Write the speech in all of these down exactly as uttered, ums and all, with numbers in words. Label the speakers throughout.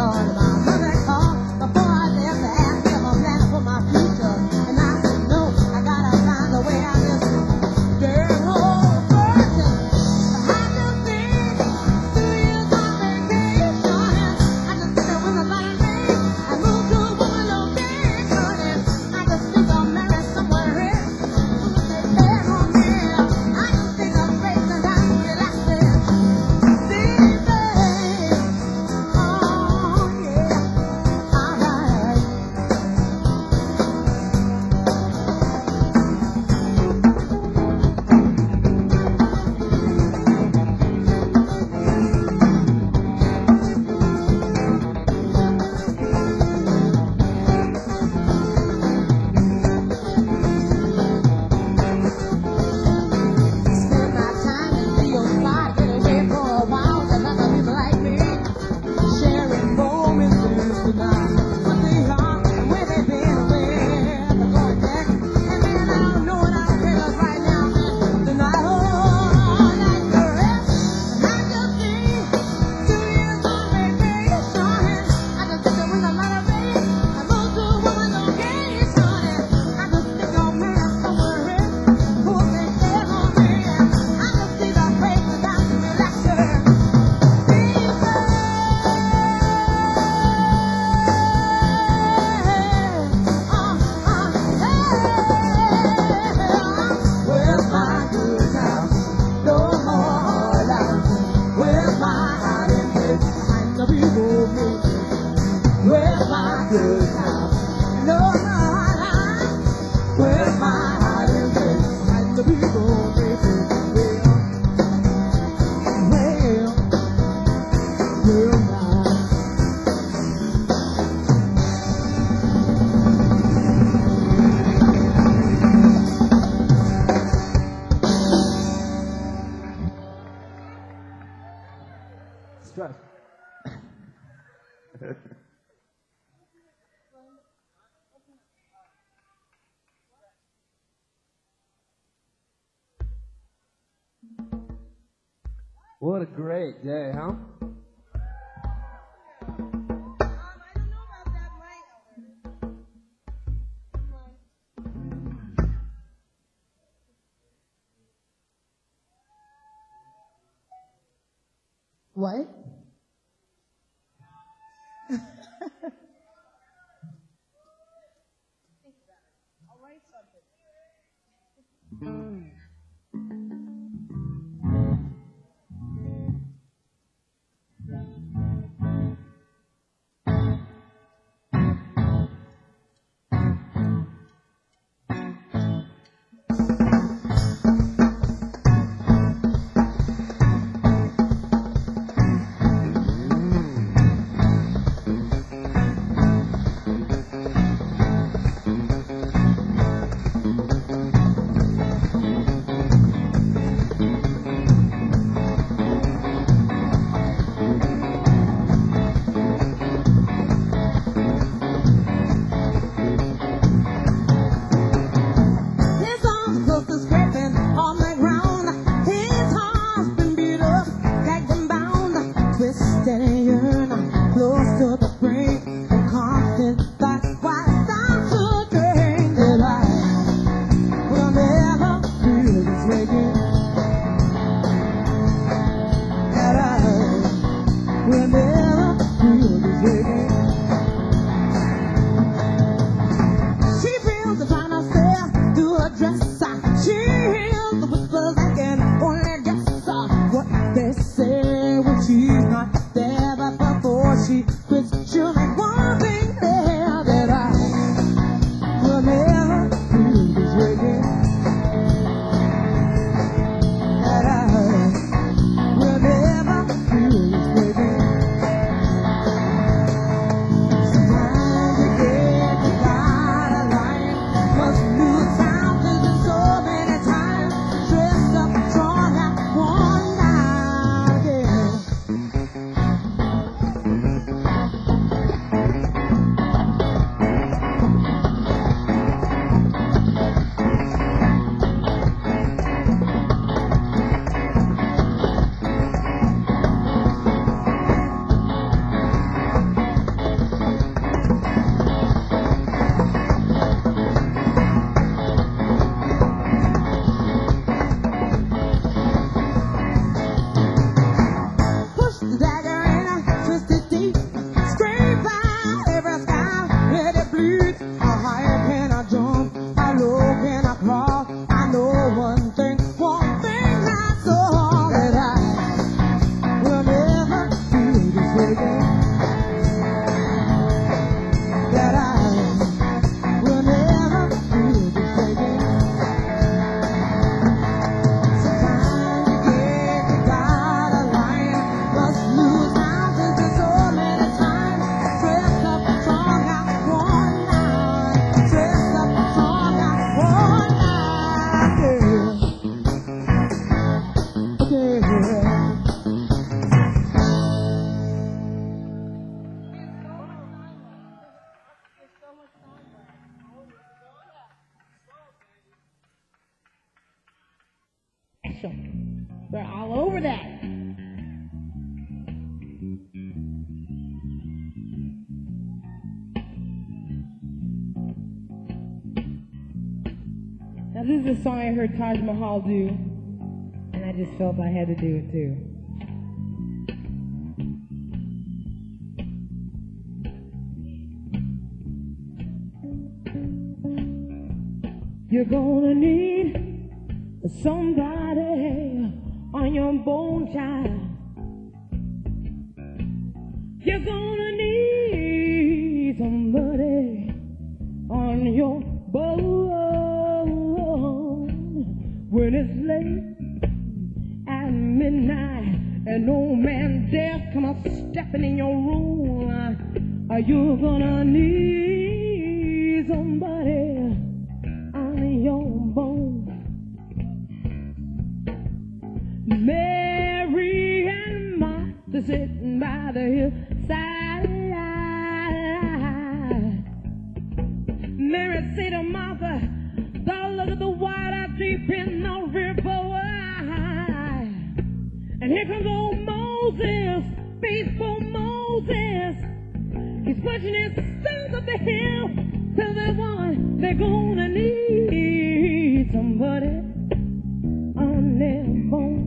Speaker 1: What a great day, huh?
Speaker 2: What?
Speaker 3: I'll write something.
Speaker 2: special. We're all over that. Now this is a song I heard Taj Mahal do, and I just felt I had to do it too. You're gonna need somebody on your bone, child. You're gonna need somebody on your bone when it's late at midnight and old man death come up stepping in your room. Are you gonna need somebody on your bone? Mary and Martha sitting by the hillside. Mary said to Martha, "Thou look at the water deep in the river wide." And here comes old Moses, faithful Moses. He's pushing his sons up the hill till they want. They're gonna need somebody on their bone.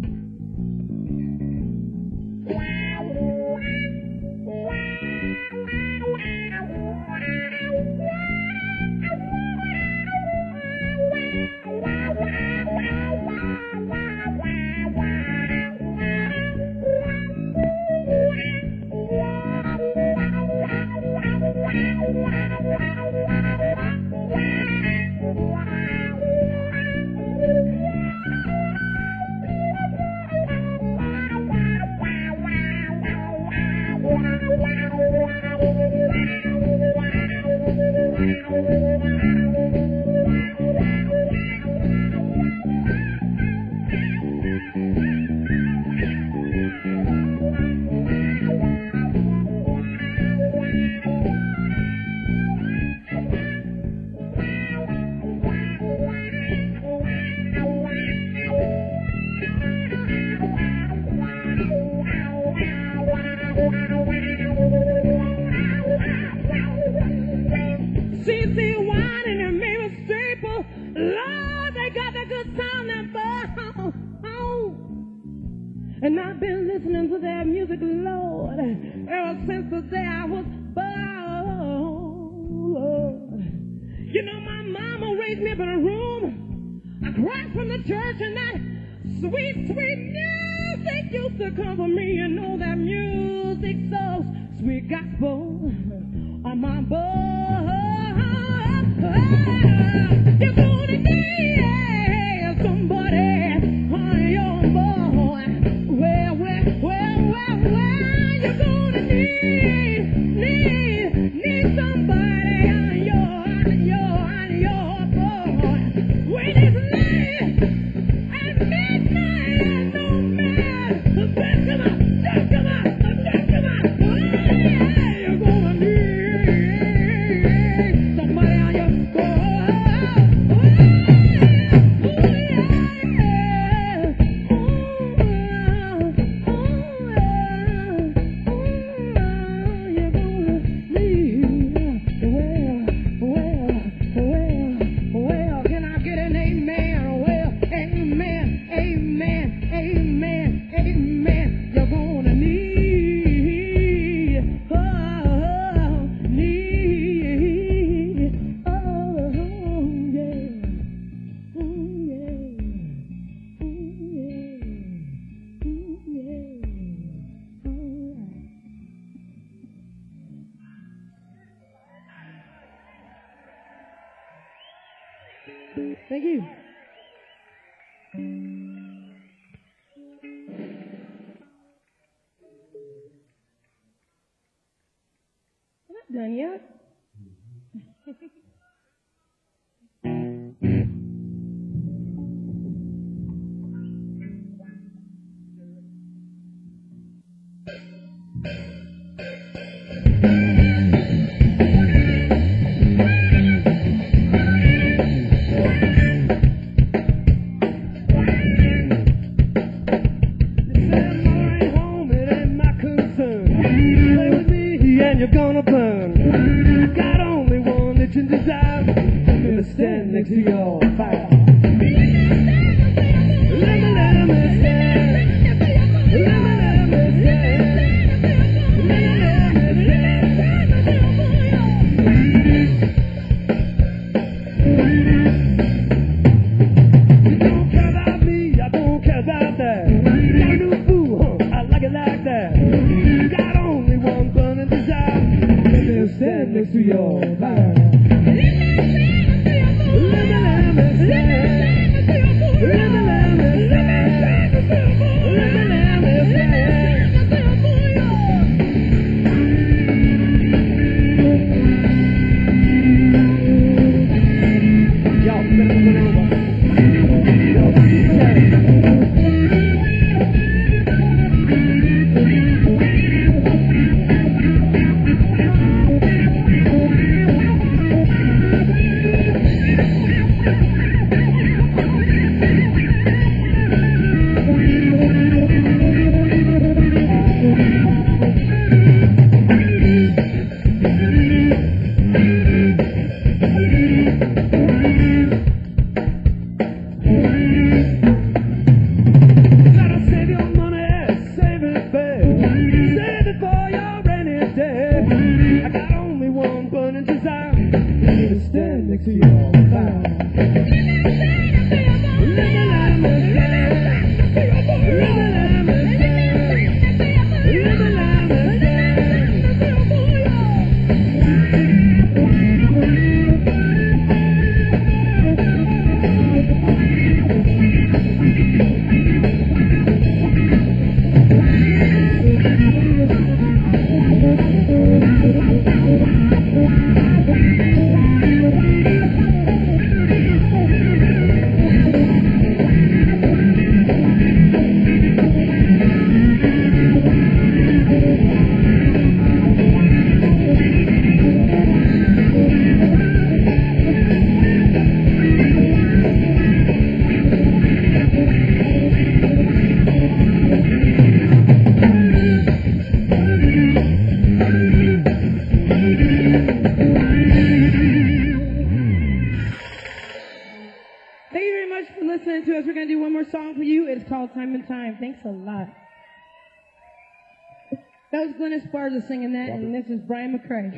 Speaker 2: And I've been listening to their music, Lord, ever since the day I was born. You know, my mama raised me up in a room across from the church, and that sweet, sweet music used to come from me. You know that music, so sweet gospel on my board. You're gonna need somebody on your board. Well, well, well, well, well, you're gonna need, need, need somebody on your, on your, on your board. When it's late at midnight, no man, the best come up, just come up, just come up. Yeah, you're gonna need somebody on your board. Thank you. I'm not done yet.
Speaker 4: burn. Got only one that you desire. I'm gonna stand next to your fire. Let me, let me stand. Let me, let me stand. Let me, let me stand. You don't care about me, I don't care about that. Got a new fool, huh? I like it like that. Got only one burning desire. Let me stand next to your fire. Let me, let me stand. Let me, let me stand. Let me, let me stand. Y'all better come over. Y'all gotta save your money, save it, babe. Save it for your rainy day. I got only one burning desire. Let me stand next to your fire. Let me, let me stand. Let me, let me stand. Let me, let me
Speaker 2: Thank you very much for listening to us. We're going to do one more song for you. It's called Time and Time. Thanks a lot. That was Glenn Esparza singing that, and this is Brian McCrae.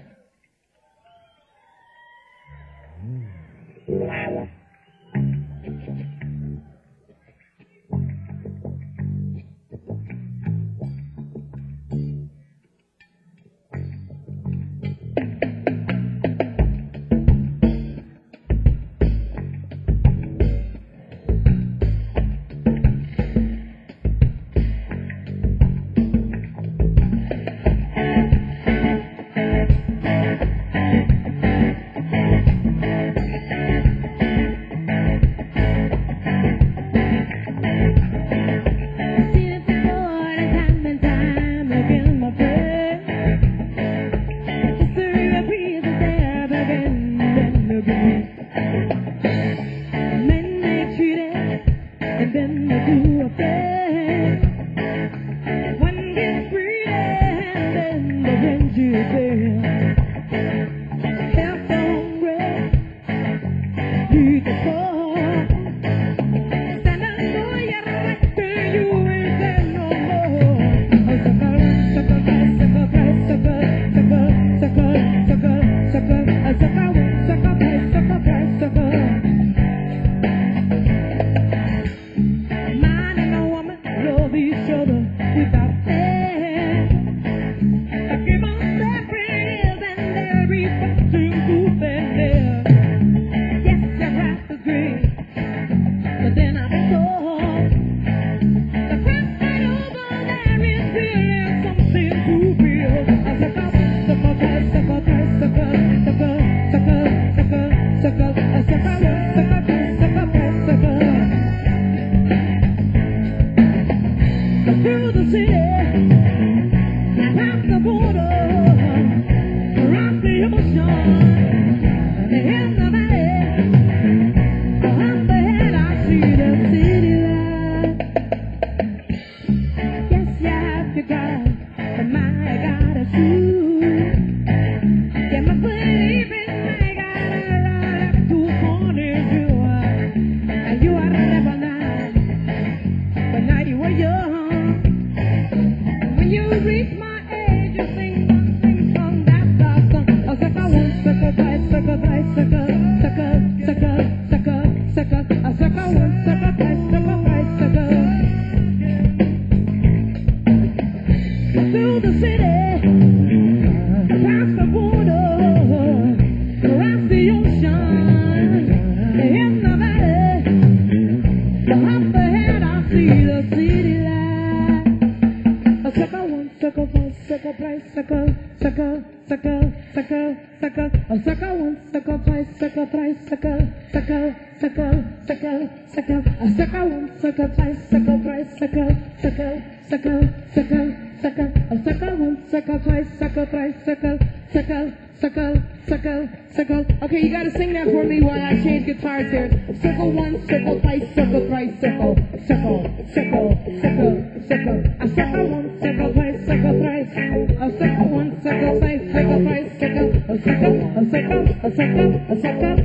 Speaker 2: circle, circle, circle, a circle once, circle twice, circle thrice, circle, circle, circle, circle, circle, a circle once, circle twice, circle thrice, circle, circle, circle, circle, circle, a circle once, circle twice, circle thrice, circle, circle, circle, circle, circle. Okay, you gotta sing that for me while I change guitars here. Circle once, circle twice, circle thrice, circle, circle, circle, circle, circle. A circle once, circle twice, circle thrice. A circle once, circle twice, circle thrice, circle. A circle, a circle, a circle, a circle.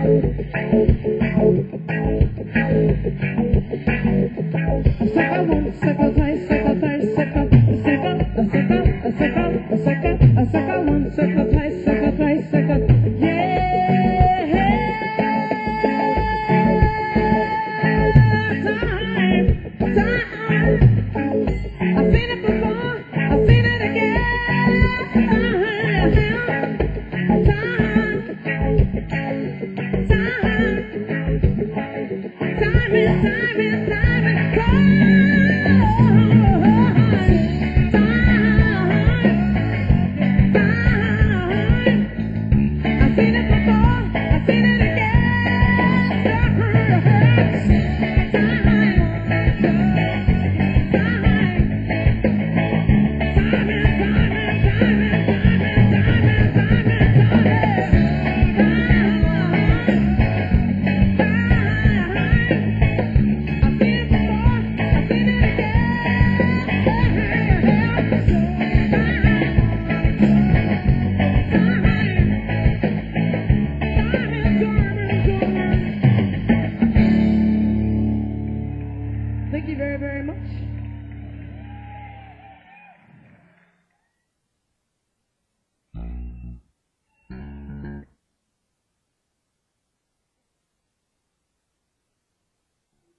Speaker 2: A circle once, circle twice, circle thrice, circle. A circle, a circle, a circle, a circle. A circle once, circle twice, circle thrice, circle. Yeah, time, time. I've seen it before, I've seen it again. Time, time, time. Time is, time is, time is, time. I've seen it before, I've seen it again. Time, time, Thank you very, very much.